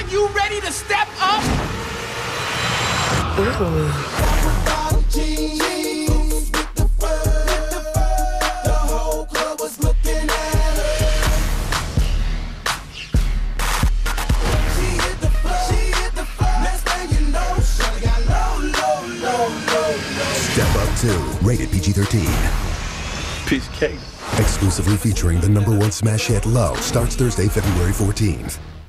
you ready to step up? Step Up 2, rated PG-13. Piece of cake. Exclusively featuring the #1 smash hit Low, starts Thursday, February 14th.